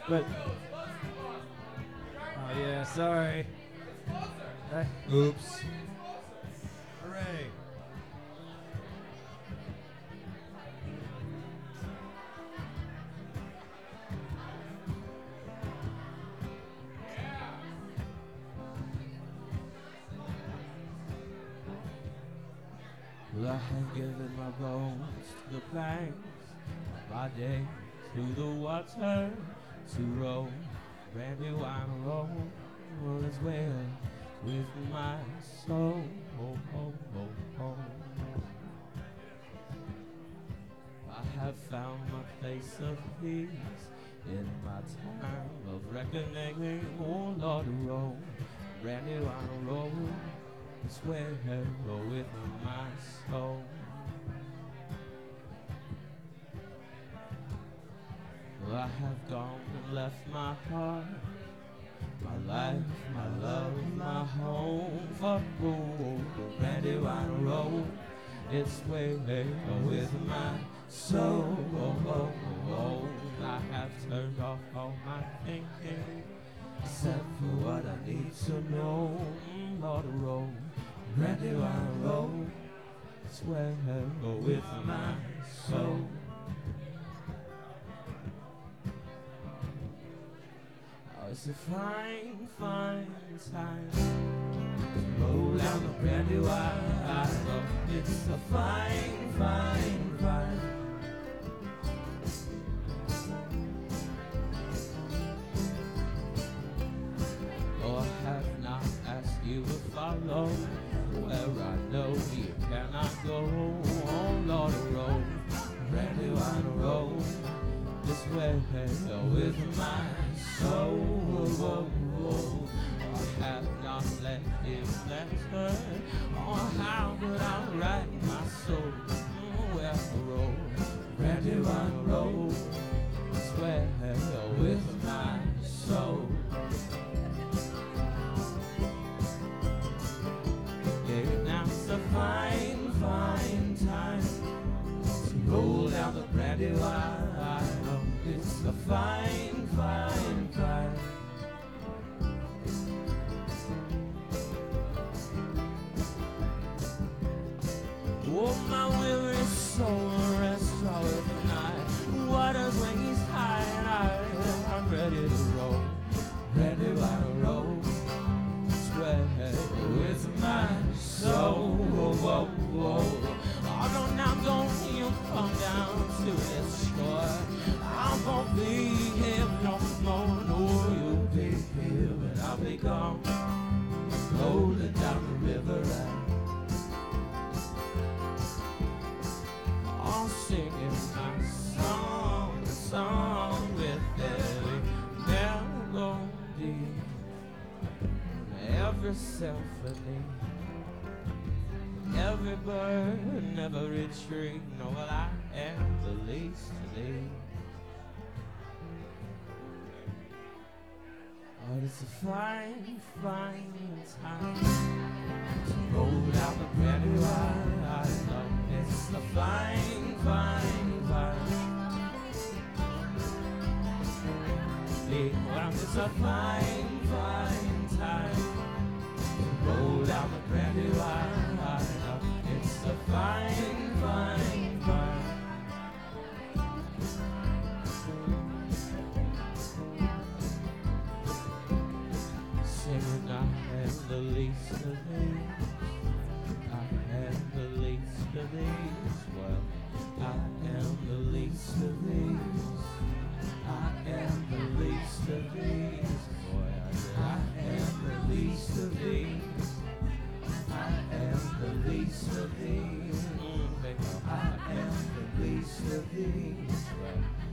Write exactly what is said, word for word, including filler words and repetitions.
But oh yeah, sorry. I, Oops. Hooray. Well, I have given my bones to the planks, my days to the water to roll. Brandy wine roll, all is well with my soul. Oh, oh, oh, oh. I have found my place of peace in my time of reckoning. Oh, Lord, roll, brandy wine roll. It's where go with my soul. Well, I have gone and left my heart, my life, my love, my home for gold. Brandy wine roll, it's where go with my soul. Oh, oh, oh, oh. I have turned off all my thinking, except for what I need to know. Lord, roll. Brandy wine roll, swear go with my soul. Oh, it's a fine, fine time to roll down the brandy wine. It's a fine, fine, fine. Oh, I have not asked you to follow where I know you cannot go. Oh, Lord, roll, brandy wine roll, this way with my soul. Oh, oh, I have not left it letter. Oh, how could I write my soul? Oh, well, roll, brandy wine roll, this way with my soul. A fine, fine time to roll down the brandy wine. It's a fine, fine time. Oh, my weary soul rests all of the night. Waters when he's high and I, I'm ready to roll. Brandy wine roll. Sweat with my soul. Whoa, whoa. Oh, no, now don't you come down to this shore. I won't be here no more. No, you'll be here, but I'll be gone. Rolling down the river and I'm singing my song, a song with every melody, every symphony. Every bird, every tree, know what I am the least of thee. Oh, it's a fine, fine time to roll down the brandy wine. It's a fine, fine, fine. Yeah, it's a fine, fine time to roll down the brandy wine. It's a fine, fine, fine. Singing, I am the least of these. I am the least of these. Well, I am the least of these. I am the least of these. Boy, I said, I am the least of these. I am the least of these. I am the least of these.